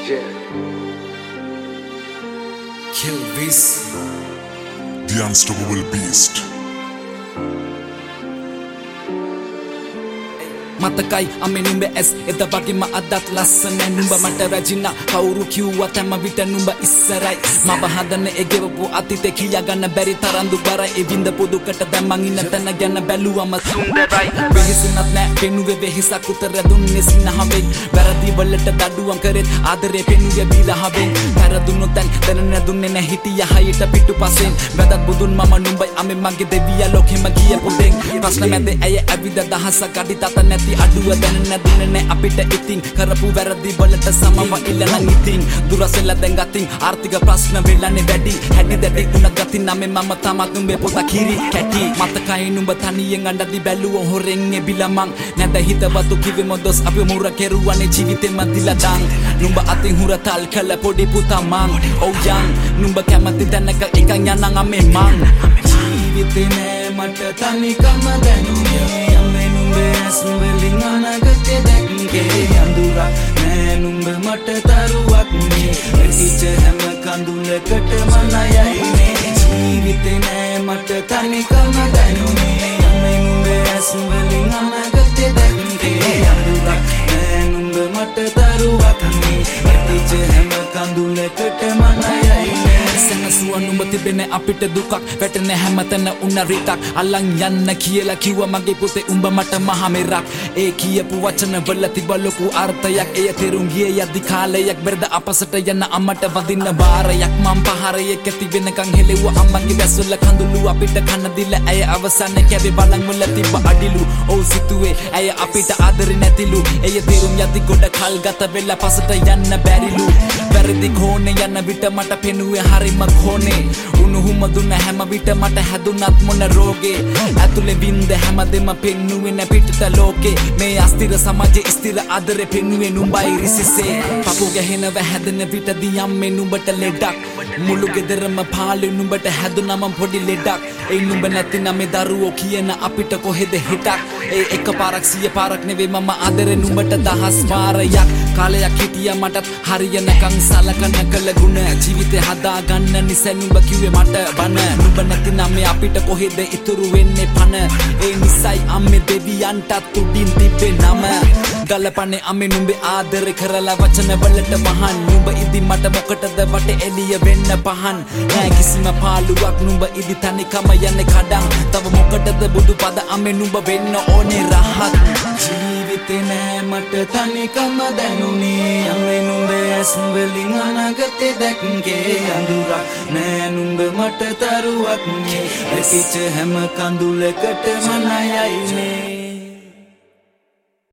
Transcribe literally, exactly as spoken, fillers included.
Yeah. Kill this. The unstoppable beast. මතකයි අමෙ නුඹ ඇස් එද වගේම අදත් ලස්සන නුඹ මට රජිනා කවුරු කිව්වත් හැම විට නුඹ ඉස්සරයි මම හදන එගෙවපු අතීතේ කියාගන්න බැරි තරම් දුබරයි ඒ විඳ පොදුකට දැන් මං ඉන්න තැන ගැන බැලුවම සුන්දරයි වෙහෙසුනත් නෑ පෙනුවේ වෙහෙසක් උතර දුන්නේ සිනහවෙන් වැරදි වලට දඩුවම් කරෙත් ආදරේ පෙනුවේ බීරහවෙන් පෙරදුනොත් දැන් දැනන දුන්නේ නෑ හිටිය හයියට පිටුපසෙන් වැදත් බුදුන් මම නුඹයි අමෙ මගේ දෙවියා ලෝකෙම ගියපු දෙන් ප්‍රශ්න මැද ඇය ඇවිද දහසක් අඩි තත නැති අඩුව දැනන දුන්නේ නෑ අපිට ඉතින් කරපු වැරදි වලට සමව ඉල්ලන ඉතින් දුරසෙල්ල දැන් ගතින් ආර්ථික ප්‍රශ්න වෙලානේ වැඩි හැටි දැටි උන ගති නමේ මම තමත් නුඹේ පොත කිරි කැටි මතකයි නුඹ තනියෙන් අඬදි බැලුව හොරෙන් එබිලා මං නැද හිතවතු කිව්වේ මොදොස් අපි මුර කෙරුවානේ ජීවිතෙම දිලා දාන් නුඹ අතින් හුරතල් කළ පොඩි පුතා මං ඔව් යන් නුඹ කැමති තැනක එකන් යනන් අමේ මං ජීවිතේ නෑ මට තනිකම දැනුනේ යන්නේ නුඹේ ඇස් වලින් අනගතේ දැක්කේ අඳුරක් නෑ නුඹ මට තරුවක් නේ ඇතිච්ච හැම කඳුලකට මනයයිනේ ජීවිතේ නෑ මට තනිකම දැනුනේ යන්නේ නුඹේ ඇස් වලින් අනගතේ දැක්කේ අඳුරක් නෑ නුඹ මට තරුවක් නේ ඇතිච්ච හැම කඳුලකට මනයයිනේ සනසුව නුඹ තිබෙන අපිට දුකක් වැටෙන හැමතැන උන රිටක් අල්ලන් යන්න කියලා කිව්වා මගේ පුතේ උඹ මට මහ මෙරක් ඒ කියපු වචන වල තිබ ලොකු අර්ථයක් එය තේරුම් ගියේ යදි කාලයක් බෙරද අපසට යන අම්මට වදින්න බාරයක් මම් පහරයක තිබෙනකන් හෙලෙව්ව අම්මගේ දැස්වල කඳුළු අපිට කන දිල ඇය අවසන් කැවේ බලන් වල තිබ අඩිලු ඔව් සිතුවේ ඇය අපිට ආදරේ නැතිලු එය තේරුම් යදි ගොඩ කල් ගත වෙලා පසට යන්න බැරිලු වැරදි කෝණේ යන විට මට පෙනුවේ හරිම කෝණේ උණුහුම දුන්න හැම විට මට හැදුනත් මොන රෝගේ ඇතුලේ වින්ද හැමදෙම පෙන්නුවේ නැ පිටත ලෝකේ මේ අස්තිර සමාජයේ ස්ථිර ආදරේ පෙන්නුවේ නුඹයි රිසිසේ පපු ගැහෙනව හැදෙන විට දියම් මේ නුඹට ලෙඩක් මුළු ගෙදරම පාළේ නුඹට හැදුනම පොඩි ලෙඩක් ඒ නුඹ නැතිනම් මේ දරුවෝ කියන අපිට කොහෙද හිටක් ඒ එක පාරක් සිය පාරක් නෙවෙයි මම ආදරේ නුඹට දහස් පාරයක් කාලයක් හිටියා මටත් හරියනකන් සලකන කළ ගුණ ජීවිතේ හදා ගන්න නිසා නුඹ කිව්වේ මට බන නුඹ නැතිනම් මේ අපිට කොහෙද ඉතුරු වෙන්නේ පන ඒ නිසයි අම්මේ දෙවියන්ටත් උඩින් තිබ්බේ නම ගලපන්නේ අම්මේ නුඹේ ආදරේ කරලා වචන වලට වහන් නුඹ ඉදි මට මොකටද වටේ එළිය වෙන්න පහන් නෑ කිසිම පාළුවක් නුඹ ඉදි තනිකම යන්නේ කඩන් තව මොකටද බුදු පද අම්මේ නුඹ වෙන්න ඕනේ රහත් ජීවිතේ නෑ මට තනිකම දැනුනේ අම්මේ නුඹේ ඇස් වලින් අනගතේ දැක්කේ අඳුරක් නෑ නුඹ මට තරුවක් නේ ඇතිච්ච හැම කඳුලකට මනයයිනේ